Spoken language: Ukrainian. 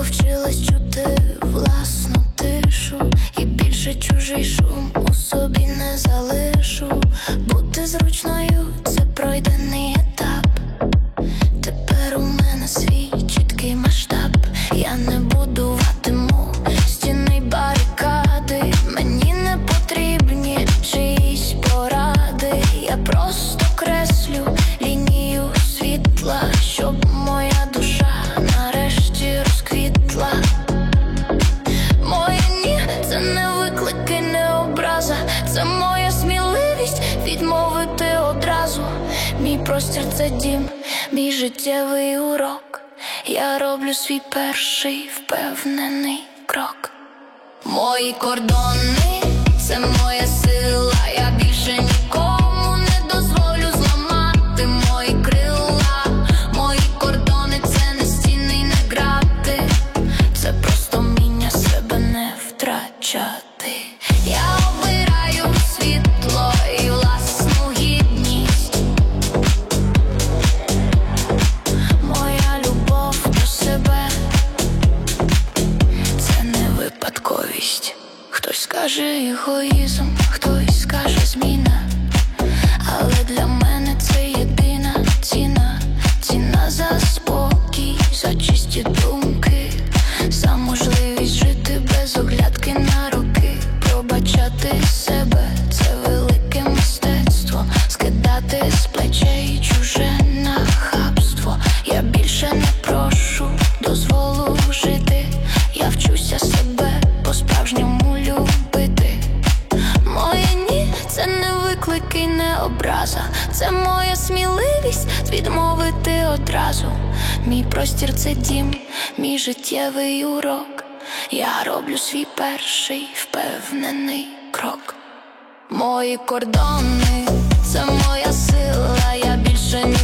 повчилась чути власну тишу, і більше чужий шум у собі не залишу. Бути зручною – це пройдений етап. Тепер у мене свій чіткий масштаб. Я не будуватиму стіни й барикади. Мені не потрібні чиїсь поради. Я просто креслю лінію світла, щоб моя душа нарешті розквітла. Моє ні – це не виклики, не образа. Це моя сміливість відмовити одразу. Мій простір – це дім, мій життєвий урок. Я роблю свій перший впевнений крок. Мої кордони – це моя сила. Я більше нікому не дозволю зламати мої крила. Мої кордони – це не стіни й не грати. Це просто вміння себе не втрачати. Я обираю світло і власну гідність. Моя любов до себе – це не випадковість. Хтось скаже егоїзм, хтось скаже зміна, але для мене це єдина ціна. Ціна за спокій, за чисті думки, за можливість жити без оглядки на роки. Пробачати себе – це велике мистецтво. Скидати з плечей чуже нахабство. Я більше не прошу дозволу жити. Я вчуся себе по-справжньому любити. Моє ні – це не виклики, не образа. Це моя сміливість відмовити одразу. Мій простір – це дім, мій життєвий урок. Я роблю свій перший впевнений крок. Мої кордони – це моя сила. Я більше